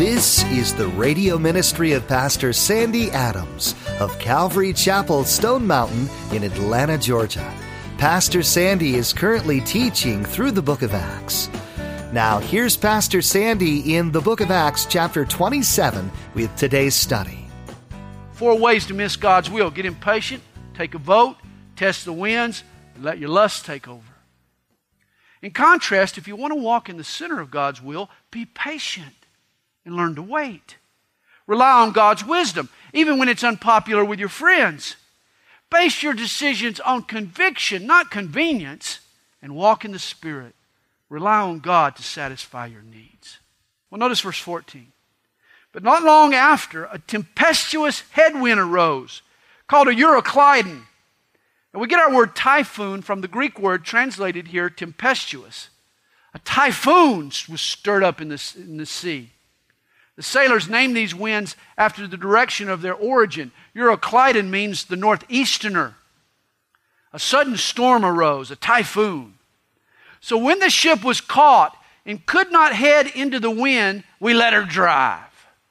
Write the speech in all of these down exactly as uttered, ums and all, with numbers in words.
This is the radio ministry of Pastor Sandy Adams of Calvary Chapel, Stone Mountain in Atlanta, Georgia. Pastor Sandy is currently teaching through the book of Acts. Now, here's Pastor Sandy in the book of Acts, chapter twenty-seven, with today's study. Four ways to miss God's will. Get impatient, take a vote, test the winds, and let your lust take over. In contrast, if you want to walk in the center of God's will, be patient and learn to wait. Rely on God's wisdom, even when it's unpopular with your friends. Base your decisions on conviction, not convenience, and walk in the Spirit. Rely on God to satisfy your needs. Well, notice verse fourteen. But not long after, a tempestuous headwind arose, called a Euroclydon. And we get our word typhoon from the Greek word translated here, tempestuous. A typhoon was stirred up in the, in the sea. The sailors named these winds after the direction of their origin. Euroclydon means the northeasterner. A sudden storm arose, a typhoon. So when the ship was caught and could not head into the wind, we let her drive.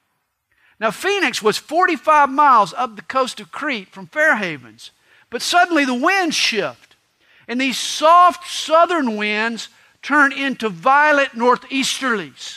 Now Phoenix was forty-five miles up the coast of Crete from Fairhavens. But suddenly the winds shift, and these soft southern winds turn into violent northeasterlies.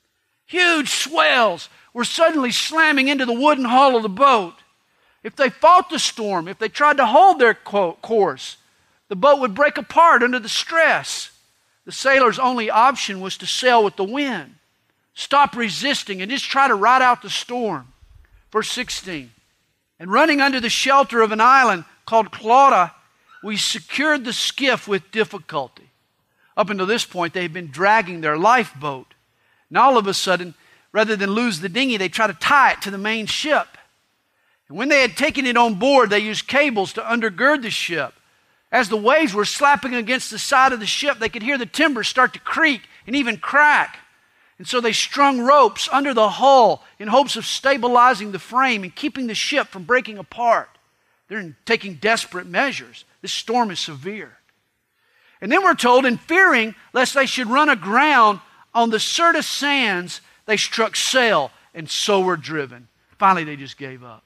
Huge swells were suddenly slamming into the wooden hull of the boat. If they fought the storm, if they tried to hold their course, the boat would break apart under the stress. The sailors' only option was to sail with the wind, stop resisting, and just try to ride out the storm. Verse sixteen, and running under the shelter of an island called Clauda, we secured the skiff with difficulty. Up until this point, they had been dragging their lifeboat. And all of a sudden, rather than lose the dinghy, they tried to tie it to the main ship. And when they had taken it on board, they used cables to undergird the ship. As the waves were slapping against the side of the ship, they could hear the timbers start to creak and even crack. And so they strung ropes under the hull in hopes of stabilizing the frame and keeping the ship from breaking apart. They're taking desperate measures. This storm is severe. And then we're told, in fearing lest they should run aground on the Syrtis sands, they struck sail and so were driven. Finally, they just gave up.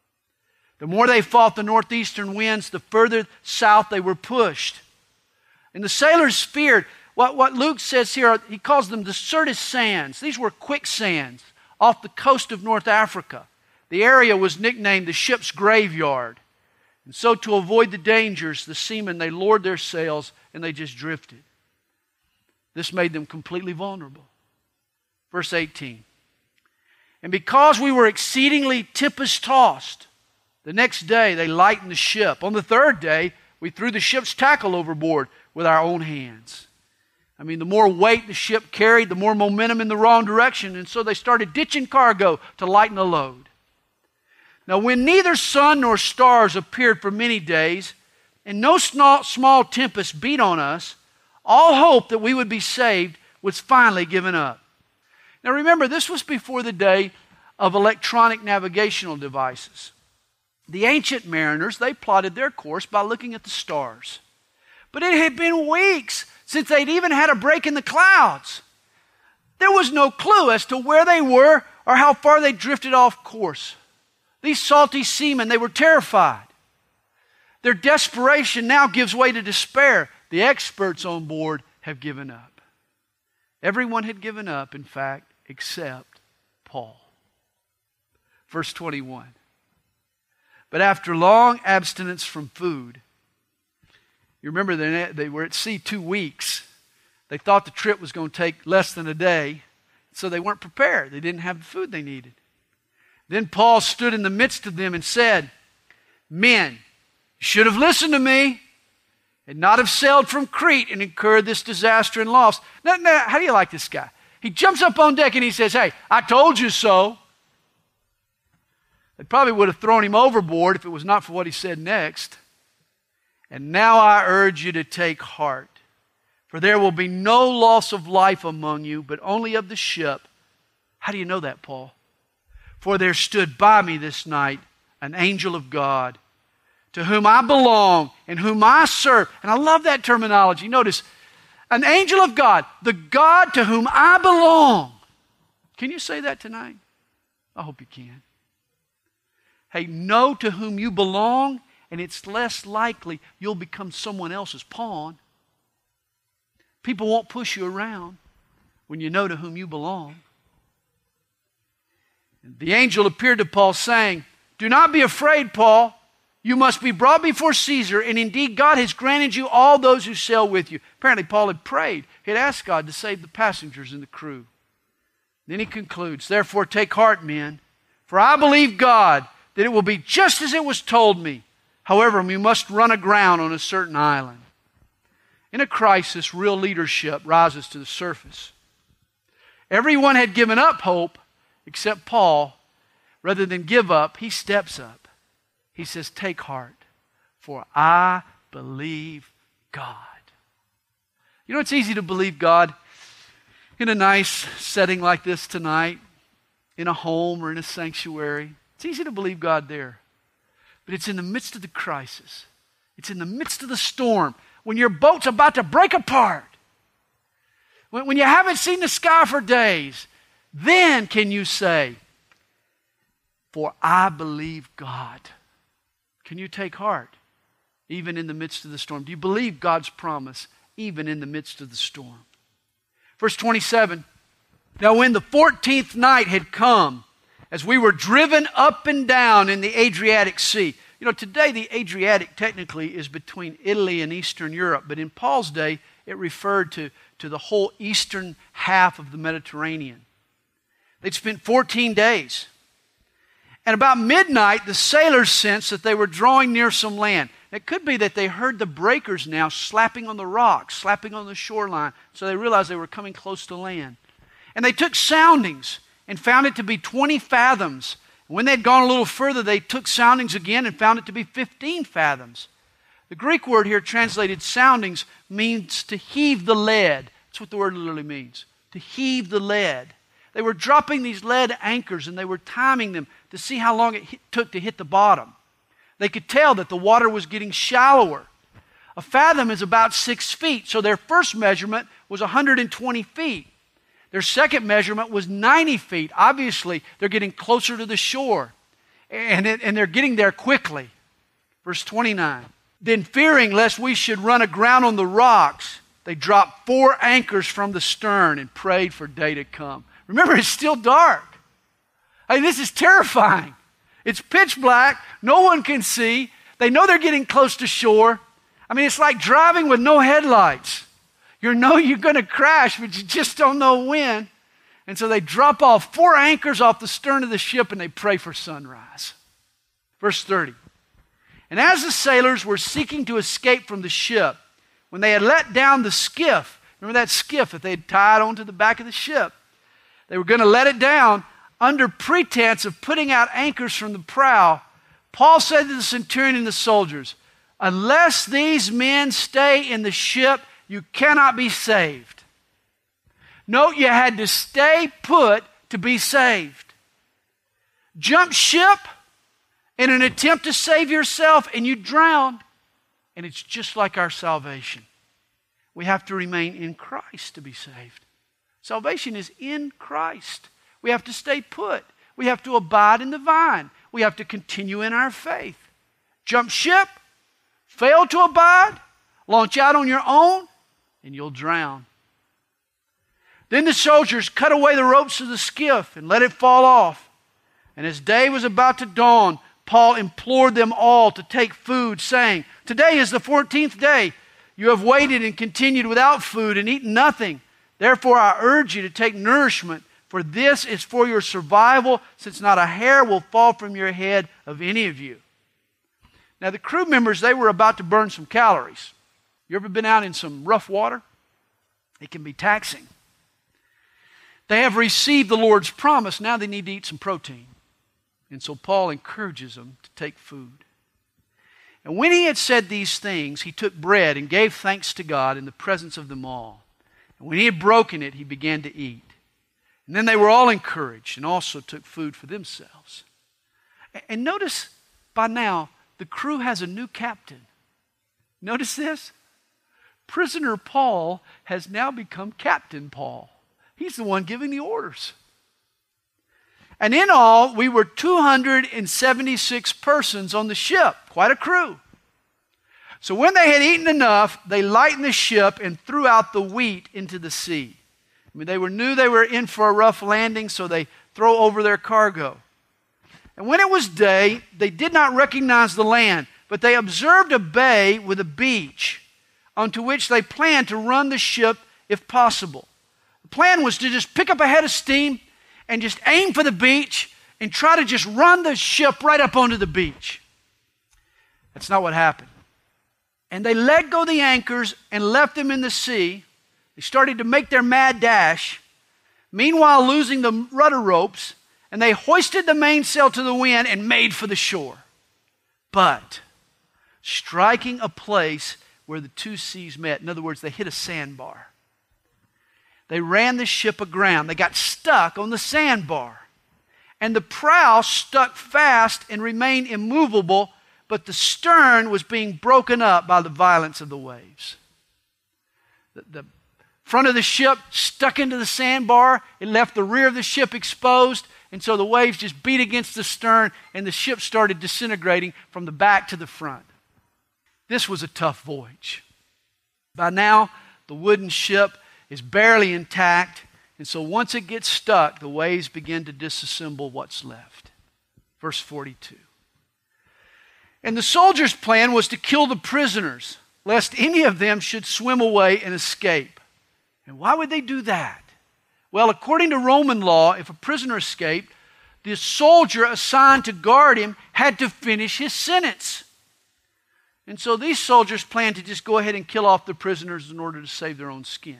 The more they fought the northeastern winds, the further south they were pushed. And the sailors feared. What, what Luke says here, he calls them the Syrtis sands. These were quicksands off the coast of North Africa. The area was nicknamed the ship's graveyard. And so to avoid the dangers, the seamen, they lowered their sails and they just drifted. This made them completely vulnerable. Verse eighteen. And because we were exceedingly tempest-tossed, the next day they lightened the ship. On the third day, we threw the ship's tackle overboard with our own hands. I mean, the more weight the ship carried, the more momentum in the wrong direction. And so they started ditching cargo to lighten the load. Now, when neither sun nor stars appeared for many days, and no small, small tempest beat on us, all hope that we would be saved was finally given up. Now remember, this was before the day of electronic navigational devices. The ancient mariners, they plotted their course by looking at the stars. But it had been weeks since they'd even had a break in the clouds. There was no clue as to where they were or how far they drifted off course. These salty seamen, they were terrified. Their desperation now gives way to despair. The experts on board have given up. Everyone had given up, in fact, except Paul. Verse twenty-one. But after long abstinence from food, you remember they, they were at sea two weeks. They thought the trip was going to take less than a day, so they weren't prepared. They didn't have the food they needed. Then Paul stood in the midst of them and said, men, you should have listened to me and not have sailed from Crete and incurred this disaster and loss. Now, now, how do you like this guy? He jumps up on deck and he says, hey, I told you so. They probably would have thrown him overboard if it was not for what he said next. And now I urge you to take heart, for there will be no loss of life among you, but only of the ship. How do you know that, Paul? For there stood by me this night an angel of God, to whom I belong and whom I serve. And I love that terminology. Notice, an angel of God, the God to whom I belong. Can you say that tonight? I hope you can. Hey, know to whom you belong, and it's less likely you'll become someone else's pawn. People won't push you around when you know to whom you belong. And the angel appeared to Paul saying, "Do not be afraid, Paul. You must be brought before Caesar, and indeed God has granted you all those who sail with you." Apparently Paul had prayed. He had asked God to save the passengers and the crew. Then he concludes, "Therefore take heart, men, for I believe God that it will be just as it was told me. However, we must run aground on a certain island." In a crisis, real leadership rises to the surface. Everyone had given up hope except Paul. Rather than give up, he steps up. He says, "Take heart, for I believe God." You know, it's easy to believe God in a nice setting like this tonight, in a home or in a sanctuary. It's easy to believe God there. But it's in the midst of the crisis. It's in the midst of the storm, when your boat's about to break apart. When, when you haven't seen the sky for days, then can you say, "For I believe God." Can you take heart even in the midst of the storm? Do you believe God's promise even in the midst of the storm? Verse twenty-seven, "Now when the fourteenth night had come, as we were driven up and down in the Adriatic Sea." You know, today the Adriatic technically is between Italy and Eastern Europe, but in Paul's day it referred to, to the whole eastern half of the Mediterranean. They'd spent fourteen days. And about midnight, the sailors sensed that they were drawing near some land. It could be that they heard the breakers now slapping on the rocks, slapping on the shoreline, so they realized they were coming close to land. And they took soundings and found it to be twenty fathoms. When they'd gone a little further, they took soundings again and found it to be fifteen fathoms. The Greek word here translated soundings means to heave the lead. That's what the word literally means, to heave the lead. They were dropping these lead anchors and they were timing them to see how long it hit, took to hit the bottom. They could tell that the water was getting shallower. A fathom is about six feet, so their first measurement was one hundred twenty feet. Their second measurement was ninety feet. Obviously, they're getting closer to the shore, and, it, and they're getting there quickly. Verse twenty-nine, "Then fearing lest we should run aground on the rocks, they dropped four anchors from the stern and prayed for day to come." Remember, it's still dark. I mean, this is terrifying. It's pitch black. No one can see. They know they're getting close to shore. I mean, it's like driving with no headlights. You know you're going to crash, but you just don't know when. And so they drop off four anchors off the stern of the ship and they pray for sunrise. Verse thirty. "And as the sailors were seeking to escape from the ship, when they had let down the skiff," remember that skiff that they had tied onto the back of the ship, they were going to let it down under pretense of putting out anchors from the prow. Paul said to the centurion and the soldiers, "Unless these men stay in the ship, you cannot be saved." Note, you had to stay put to be saved. Jump ship in an attempt to save yourself and you drown. And it's just like our salvation. We have to remain in Christ to be saved. Salvation is in Christ. We have to stay put. We have to abide in the vine. We have to continue in our faith. Jump ship, fail to abide, launch out on your own, and you'll drown. Then the soldiers cut away the ropes of the skiff and let it fall off. And as day was about to dawn, Paul implored them all to take food, saying, "Today is the fourteenth day. You have waited and continued without food and eaten nothing. Therefore I urge you to take nourishment, for this is for your survival, since not a hair will fall from your head of any of you." Now the crew members, they were about to burn some calories. You ever been out in some rough water? It can be taxing. They have received the Lord's promise. Now they need to eat some protein. And so Paul encourages them to take food. And when he had said these things, he took bread and gave thanks to God in the presence of them all. And when he had broken it, he began to eat. And then they were all encouraged and also took food for themselves. And notice by now, the crew has a new captain. Notice this? Prisoner Paul has now become Captain Paul. He's the one giving the orders. And in all, we were two hundred seventy-six persons on the ship, quite a crew. So when they had eaten enough, they lightened the ship and threw out the wheat into the sea. I mean, they were, knew they were in for a rough landing, so they throw over their cargo. And when it was day, they did not recognize the land, but they observed a bay with a beach, onto which they planned to run the ship if possible. The plan was to just pick up a head of steam and just aim for the beach and try to just run the ship right up onto the beach. That's not what happened. And they let go the anchors and left them in the sea. They started to make their mad dash, meanwhile losing the rudder ropes, and they hoisted the mainsail to the wind and made for the shore. But striking a place where the two seas met, in other words, they hit a sandbar. They ran the ship aground. They got stuck on the sandbar. And the prow stuck fast and remained immovable, but the stern was being broken up by the violence of the waves. The, the front of the ship stuck into the sandbar. It left the rear of the ship exposed, and so the waves just beat against the stern, and the ship started disintegrating from the back to the front. This was a tough voyage. By now, the wooden ship is barely intact, and so once it gets stuck, the waves begin to disassemble what's left. Verse forty-two. And the soldiers' plan was to kill the prisoners, lest any of them should swim away and escape. And why would they do that? Well, according to Roman law, if a prisoner escaped, the soldier assigned to guard him had to finish his sentence. And so these soldiers planned to just go ahead and kill off the prisoners in order to save their own skin.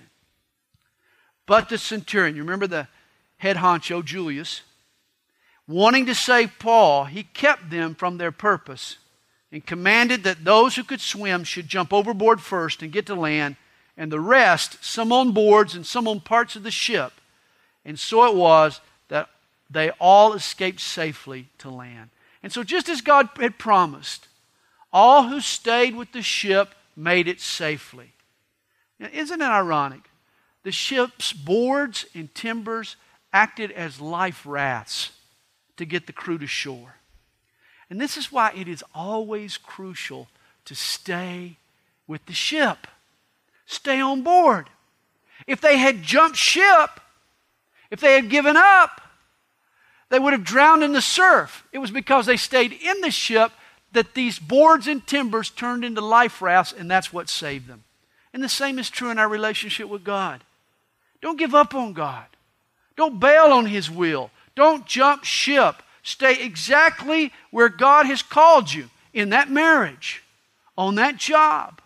But the centurion, you remember the head honcho, Julius, wanting to save Paul, he kept them from their purpose and commanded that those who could swim should jump overboard first and get to land, and the rest, some on boards and some on parts of the ship. And so it was that they all escaped safely to land. And so just as God had promised, all who stayed with the ship made it safely. Now, isn't it ironic? The ship's boards and timbers acted as life rafts to get the crew to shore. And this is why it is always crucial to stay with the ship. Stay on board. If they had jumped ship, if they had given up, they would have drowned in the surf. It was because they stayed in the ship that these boards and timbers turned into life rafts, and that's what saved them. And the same is true in our relationship with God. Don't give up on God. Don't bail on His will. Don't jump ship. Stay exactly where God has called you, in that marriage, on that job,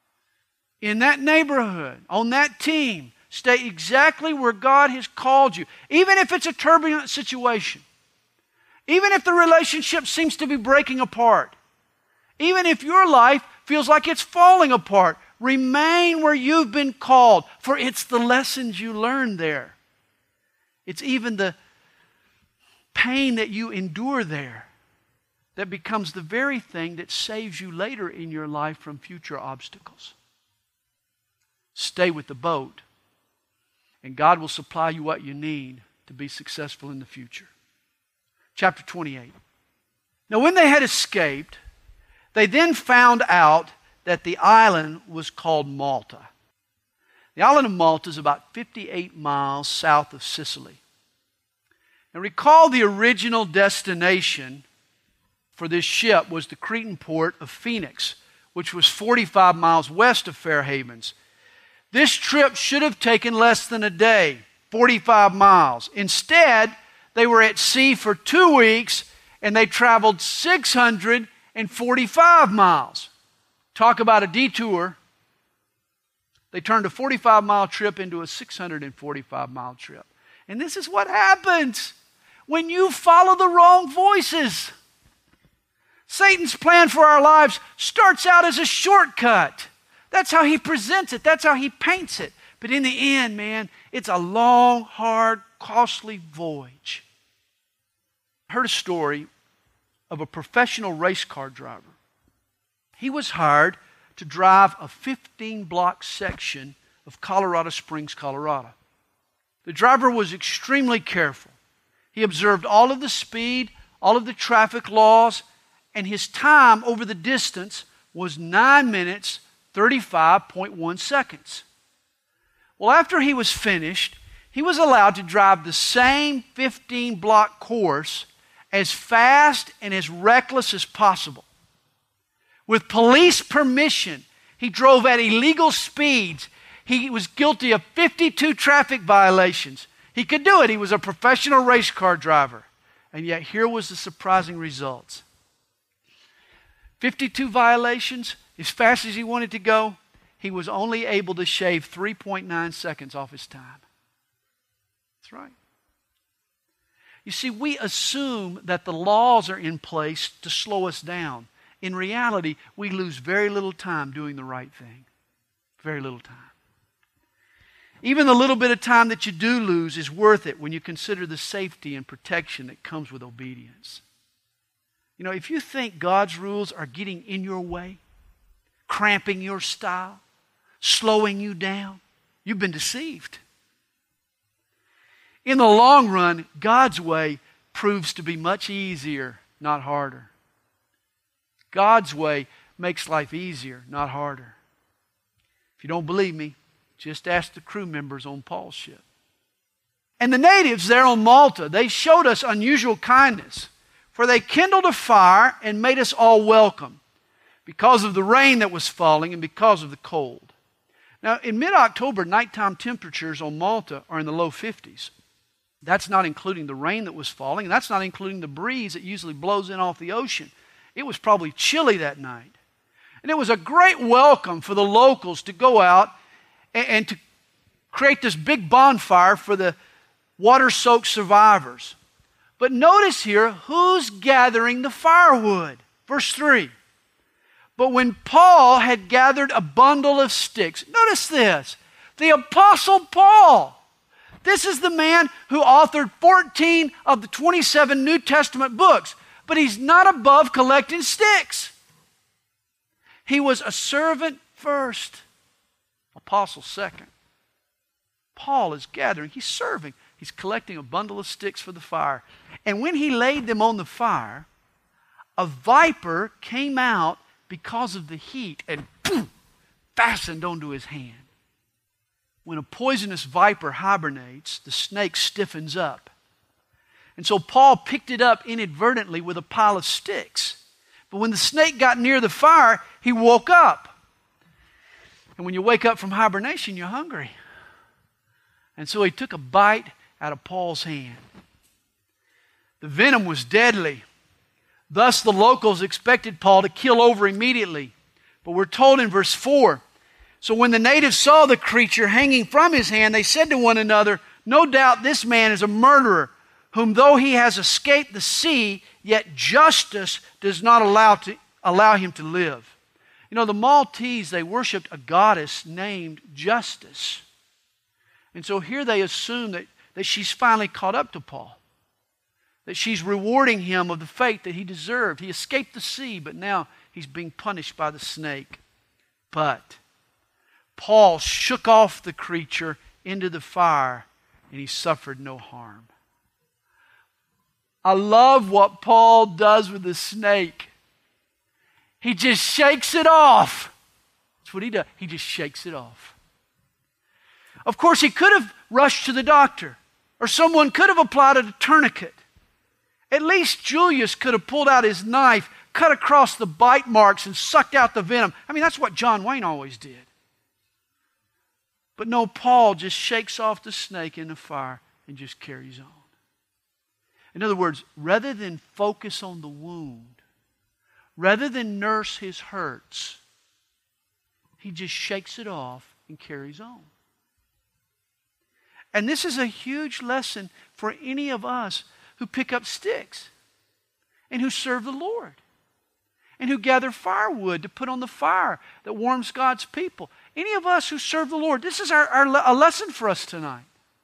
in that neighborhood, on that team. Stay exactly where God has called you, even if it's a turbulent situation. Even if the relationship seems to be breaking apart. Even if your life feels like it's falling apart. Remain where you've been called, for it's the lessons you learn there. It's even the pain that you endure there that becomes the very thing that saves you later in your life from future obstacles. Stay with the boat, and God will supply you what you need to be successful in the future. Chapter twenty-eight. Now when they had escaped, they then found out that the island was called Malta. The island of Malta is about fifty-eight miles south of Sicily. Now recall the original destination for this ship was the Cretan port of Phoenix, which was forty-five miles west of Fair Havens. This trip should have taken less than a day, forty-five miles. Instead, they were at sea for two weeks and they traveled six hundred forty-five miles. Talk about a detour. They turned a forty-five mile trip into a six hundred forty-five mile trip. And this is what happens when you follow the wrong voices. Satan's plan for our lives starts out as a shortcut. That's how he presents it. That's how he paints it. But in the end, man, it's a long, hard, costly voyage. I heard a story of a professional race car driver. He was hired to drive a fifteen block section of Colorado Springs, Colorado. The driver was extremely careful. He observed all of the speed, all of the traffic laws, and his time over the distance was nine minutes, thirty-five point one seconds. Well, after he was finished, he was allowed to drive the same fifteen-block course as fast and as reckless as possible. With police permission, he drove at illegal speeds. He was guilty of fifty-two traffic violations. He could do it. He was a professional race car driver. And yet here was the surprising results. fifty-two violations, as fast as he wanted to go, he was only able to shave three point nine seconds off his time. That's right. You see, we assume that the laws are in place to slow us down. In reality, we lose very little time doing the right thing. Very little time. Even the little bit of time that you do lose is worth it when you consider the safety and protection that comes with obedience. You know, if you think God's rules are getting in your way, cramping your style, slowing you down, you've been deceived. In the long run, God's way proves to be much easier, not harder. God's way makes life easier, not harder. If you don't believe me, just ask the crew members on Paul's ship. And the natives there on Malta, they showed us unusual kindness, for they kindled a fire and made us all welcome because of the rain that was falling and because of the cold. Now, in mid-October, nighttime temperatures on Malta are in the low fifties. That's not including the rain that was falling, and that's not including the breeze that usually blows in off the ocean. It was probably chilly that night. And it was a great welcome for the locals to go out and, and to create this big bonfire for the water-soaked survivors. But notice here, who's gathering the firewood? Verse three. But when Paul had gathered a bundle of sticks, notice this, the Apostle Paul. This is the man who authored fourteen of the twenty-seven New Testament books, but he's not above collecting sticks. He was a servant first, apostle second. Paul is gathering, he's serving. He's collecting a bundle of sticks for the fire. And when he laid them on the fire, a viper came out because of the heat and boom, fastened onto his hand. When a poisonous viper hibernates, the snake stiffens up. And so Paul picked it up inadvertently with a pile of sticks. But when the snake got near the fire, he woke up. And when you wake up from hibernation, you're hungry. And so he took a bite out of Paul's hand. The venom was deadly. Thus the locals expected Paul to kill over immediately. But we're told in verse four, so when the natives saw the creature hanging from his hand, they said to one another, no doubt this man is a murderer, whom though he has escaped the sea, yet justice does not allow, to, allow him to live. You know, the Maltese, they worshipped a goddess named Justice. And so here they assume that, that she's finally caught up to Paul. That she's rewarding him of the fate that he deserved. He escaped the sea, but now he's being punished by the snake. But Paul shook off the creature into the fire, and he suffered no harm. I love what Paul does with the snake. He just shakes it off. That's what he does. He just shakes it off. Of course, he could have rushed to the doctor, or someone could have applied a tourniquet. At least Julius could have pulled out his knife, cut across the bite marks, and sucked out the venom. I mean, that's what John Wayne always did. But no, Paul just shakes off the snake in the fire and just carries on. In other words, rather than focus on the wound, rather than nurse his hurts, he just shakes it off and carries on. And this is a huge lesson for any of us who pick up sticks and who serve the Lord and who gather firewood to put on the fire that warms God's people. Any of us who serve the Lord, this is our, our a lesson for us tonight.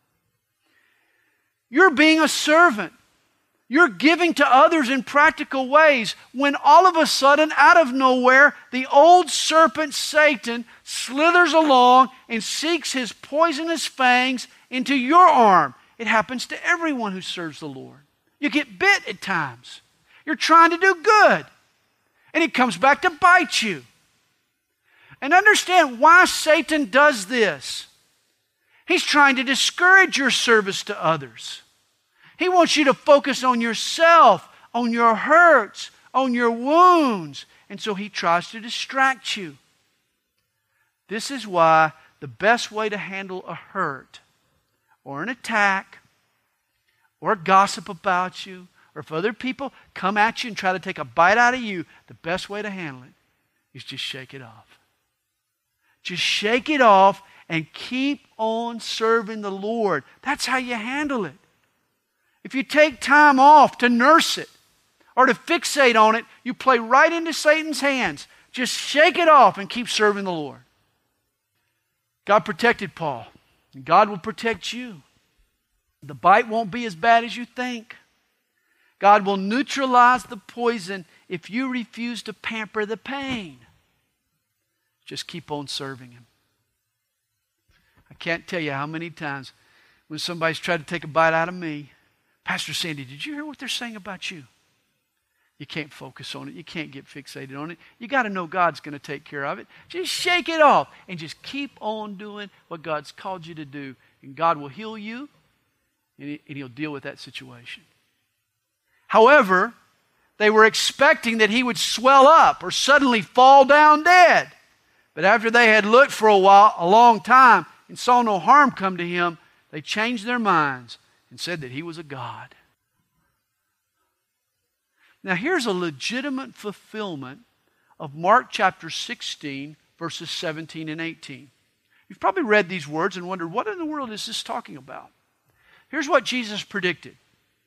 You're being a servant. You're giving to others in practical ways when all of a sudden, out of nowhere, the old serpent Satan slithers along and seeks his poisonous fangs into your arm It happens to everyone who serves the Lord. You get bit at times. You're trying to do good, and it comes back to bite you. And understand why Satan does this. He's trying to discourage your service to others. He wants you to focus on yourself, on your hurts, on your wounds. And so he tries to distract you. This is why the best way to handle a hurt or an attack or gossip about you, or if other people come at you and try to take a bite out of you, the best way to handle it is just shake it off. Just shake it off and keep on serving the Lord. That's how you handle it. If you take time off to nurse it or to fixate on it, you play right into Satan's hands. Just shake it off and keep serving the Lord. God protected Paul, and God will protect you. The bite won't be as bad as you think. God will neutralize the poison if you refuse to pamper the pain. Just keep on serving Him. I can't tell you how many times when somebody's tried to take a bite out of me, Pastor Sandy, did you hear what they're saying about you? You can't focus on it. You can't get fixated on it. You got to know God's going to take care of it. Just shake it off and just keep on doing what God's called you to do. And God will heal you, and, he, and He'll deal with that situation. However, they were expecting that he would swell up or suddenly fall down dead. But after they had looked for a while, a long time, and saw no harm come to him, they changed their minds and said that he was a god. Now here's a legitimate fulfillment of Mark chapter sixteen, verses seventeen and eighteen. You've probably read these words and wondered, what in the world is this talking about? Here's what Jesus predicted.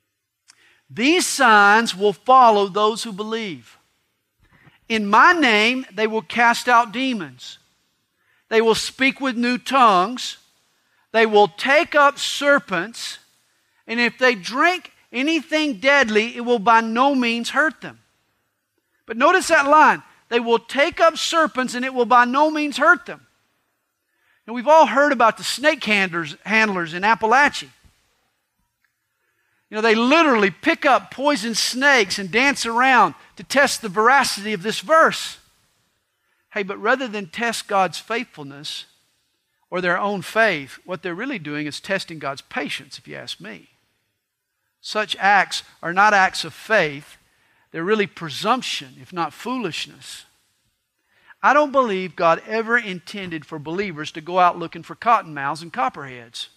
These signs will follow those who believe. In my name, they will cast out demons. They will speak with new tongues. They will take up serpents. And if they drink anything deadly, it will by no means hurt them. But notice that line. They will take up serpents and it will by no means hurt them. And we've all heard about the snake handlers, handlers in Appalachia. You know, they literally pick up poison snakes and dance around to test the veracity of this verse. Hey, but rather than test God's faithfulness or their own faith, what they're really doing is testing God's patience, if you ask me. Such acts are not acts of faith. They're really presumption, if not foolishness. I don't believe God ever intended for believers to go out looking for cottonmouths and copperheads.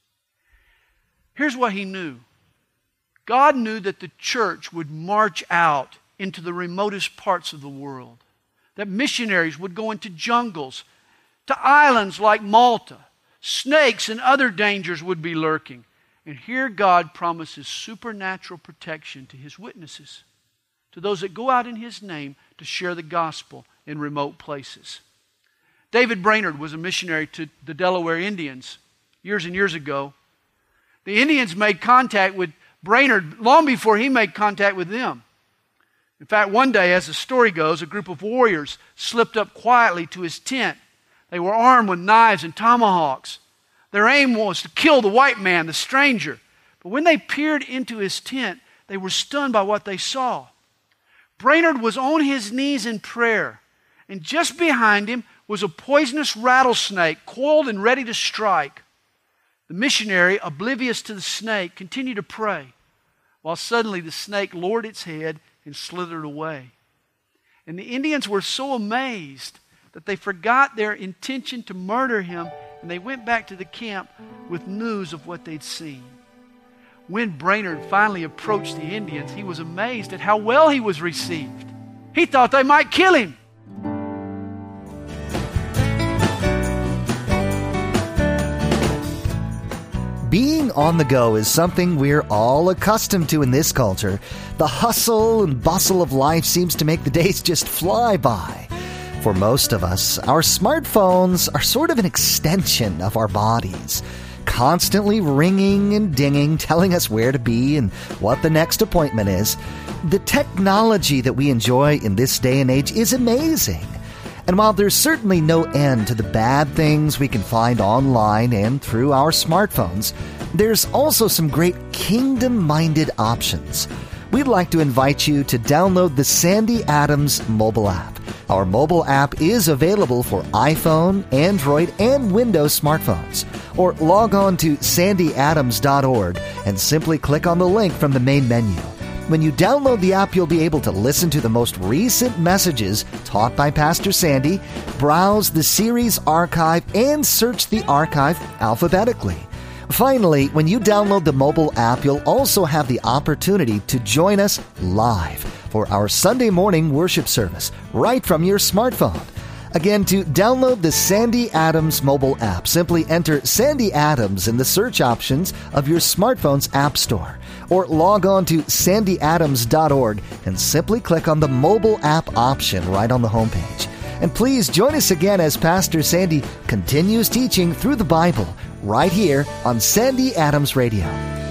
Here's what He knew. God knew that the church would march out into the remotest parts of the world, that missionaries would go into jungles, to islands like Malta. Snakes and other dangers would be lurking. And here God promises supernatural protection to His witnesses, to those that go out in His name to share the gospel in remote places. David Brainerd was a missionary to the Delaware Indians years and years ago. The Indians made contact with Brainerd long before he made contact with them. In fact, one day, as the story goes, a group of warriors slipped up quietly to his tent. They were armed with knives and tomahawks. Their aim was to kill the white man, the stranger. But when they peered into his tent, they were stunned by what they saw. Brainerd was on his knees in prayer, and just behind him was a poisonous rattlesnake coiled and ready to strike. The missionary, oblivious to the snake, continued to pray, while suddenly the snake lowered its head and slithered away. And the Indians were so amazed that they forgot their intention to murder him, and they went back to the camp with news of what they'd seen. When Brainerd finally approached the Indians, he was amazed at how well he was received. He thought they might kill him. Being on the go is something we're all accustomed to in this culture. The hustle and bustle of life seems to make the days just fly by. For most of us, our smartphones are sort of an extension of our bodies, constantly ringing and dinging, telling us where to be and what the next appointment is. The technology that we enjoy in this day and age is amazing. And while there's certainly no end to the bad things we can find online and through our smartphones, There's also some great kingdom-minded options. We'd like to invite you to download the Sandy Adams mobile app. Our mobile app is available for iPhone, Android, and Windows smartphones. Or log on to sandy adams dot org and simply click on the link from the main menu. When you download the app, you'll be able to listen to the most recent messages taught by Pastor Sandy, browse the series archive, and search the archive alphabetically. Finally, when you download the mobile app, you'll also have the opportunity to join us live for our Sunday morning worship service right from your smartphone. Again, to download the Sandy Adams mobile app, simply enter Sandy Adams in the search options of your smartphone's app store, or log on to sandy adams dot org and simply click on the mobile app option right on the homepage. And please join us again as Pastor Sandy continues teaching through the Bible right here on Sandy Adams Radio.